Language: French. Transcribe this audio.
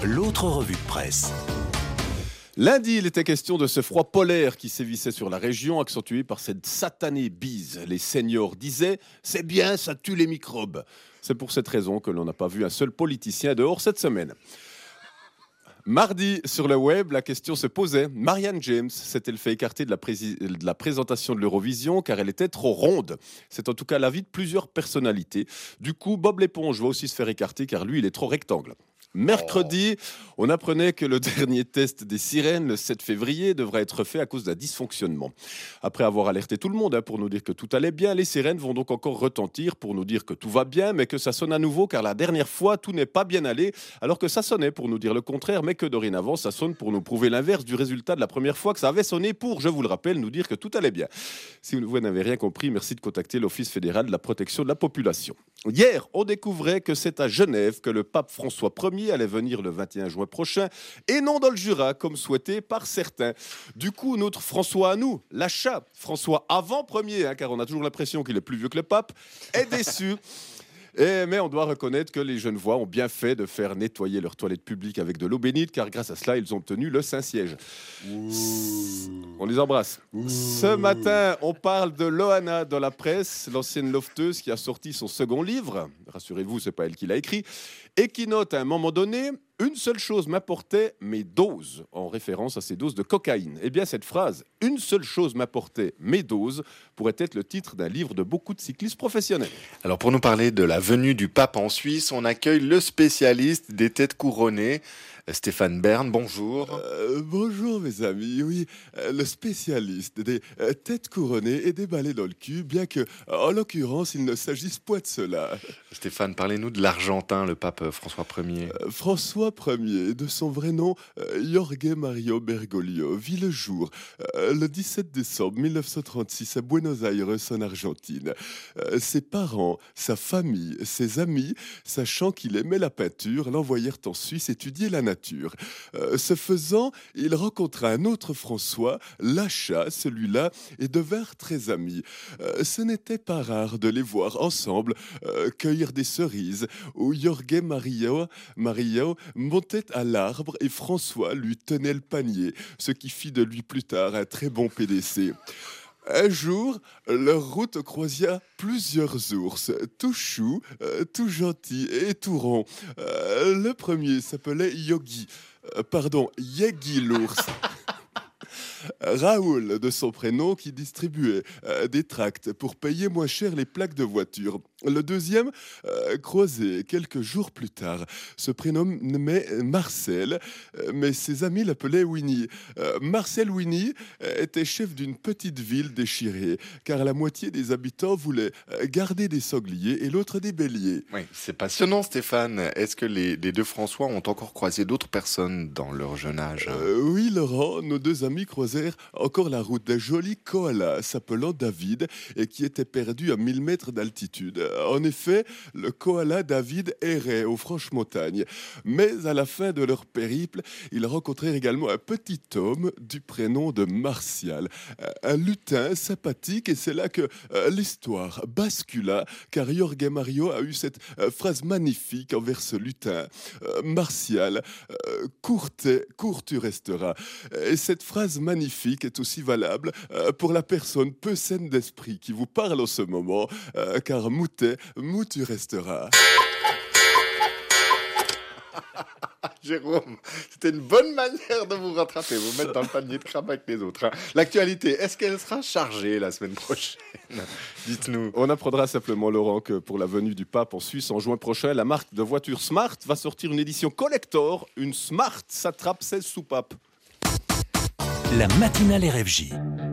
L'autre revue de presse. Lundi, il était question de ce froid polaire qui sévissait sur la région, accentué par cette satanée bise. Les seniors disaient « c'est bien, ça tue les microbes ». C'est pour cette raison que l'on n'a pas vu un seul politicien dehors cette semaine. Mardi, sur le web, la question se posait. Marianne James s'est-elle fait écarter de la présentation de l'Eurovision car elle était trop ronde? C'est en tout cas l'avis de plusieurs personnalités. Du coup, Bob l'éponge va aussi se faire écarter car lui, il est trop rectangle. Mercredi, on apprenait que le dernier test des sirènes, le 7 février, devra être fait à cause d'un dysfonctionnement. Après avoir alerté tout le monde pour nous dire que tout allait bien, les sirènes vont donc encore retentir pour nous dire que tout va bien, mais que ça sonne à nouveau, car la dernière fois, tout n'est pas bien allé, alors que ça sonnait pour nous dire le contraire, mais que dorénavant, ça sonne pour nous prouver l'inverse du résultat de la première fois que ça avait sonné pour, je vous le rappelle, nous dire que tout allait bien. Si vous n'avez rien compris, merci de contacter l'Office fédéral de la protection de la population. Hier, on découvrait que c'est à Genève que le pape François Ier allait venir le 21 juin prochain et non dans le Jura comme souhaité par certains. Du coup, notre François à nous, l'achat, François avant premier, car on a toujours l'impression qu'il est plus vieux que le pape, est déçu. Mais on doit reconnaître que les Genevois ont bien fait de faire nettoyer leurs toilettes publiques avec de l'eau bénite, car grâce à cela, ils ont obtenu le Saint-Siège. On les embrasse. Ce matin, on parle de Loana dans la presse, l'ancienne lofteuse qui a sorti son second livre. Rassurez-vous, c'est pas elle qui l'a écrit. Et qui note à un moment donné, une seule chose m'apportait mes doses, en référence à ces doses de cocaïne. Eh bien, cette phrase, une seule chose m'apportait mes doses, pourrait être le titre d'un livre de beaucoup de cyclistes professionnels. Alors, pour nous parler de la venue du pape en Suisse, on accueille le spécialiste des têtes couronnées, Stéphane Bern. Bonjour. Bonjour mes amis, oui, le spécialiste des têtes couronnées et des balais dans le cul, bien que, en l'occurrence, il ne s'agisse pas de cela. Stéphane, parlez-nous de l'Argentin, le pape François Ier. François Ier, de son vrai nom, Jorge Mario Bergoglio, vit le jour, le 17 décembre 1936 à Buenos Aires, en Argentine. Ses parents, sa famille, ses amis, sachant qu'il aimait la peinture, l'envoyèrent en Suisse étudier la nature. Ce faisant, il rencontra un autre François, Lachat, celui-là, et devinrent très amis. Ce n'était pas rare de les voir ensemble cueillir des cerises, où Jorge Mario montait à l'arbre et François lui tenait le panier, ce qui fit de lui plus tard un très bon PDC. Un jour, leur route croisia plusieurs ours, tout choux, tout gentils et tout ronds. Le premier s'appelait Yegi l'ours. Raoul, de son prénom, qui distribuait des tracts pour payer moins cher les plaques de voiture. Le deuxième, croisé quelques jours plus tard, se prénommait Marcel, mais ses amis l'appelaient Winnie. Marcel Winnie était chef d'une petite ville déchirée, car la moitié des habitants voulaient garder des sangliers et l'autre des béliers. Oui, c'est passionnant, Stéphane. Est-ce que les deux François ont encore croisé d'autres personnes dans leur jeune âge? Oui, Laurent, nos deux amis croisèrent encore la route d'un joli koala s'appelant David et qui était perdu à 1000 mètres d'altitude. En effet, le koala David errait aux franches montagnes. Mais à la fin de leur périple, ils rencontrèrent également un petit homme du prénom de Martial, un lutin sympathique, et c'est là que l'histoire bascula, car Jorge Mario a eu cette phrase magnifique envers ce lutin. Martial, court tu resteras. Et cette phrase magnifique est aussi valable pour la personne peu saine d'esprit qui vous parle en ce moment, car mou tu resteras. Jérôme, c'était une bonne manière de vous rattraper, vous mettre dans le panier de crabe avec les autres. L'actualité, est-ce qu'elle sera chargée la semaine prochaine? Dites-nous. On apprendra simplement, Laurent, que pour la venue du pape en Suisse en juin prochain, la marque de voitures Smart va sortir une édition collector. Une Smart s'attrape 16 soupapes. La matinale RFJ.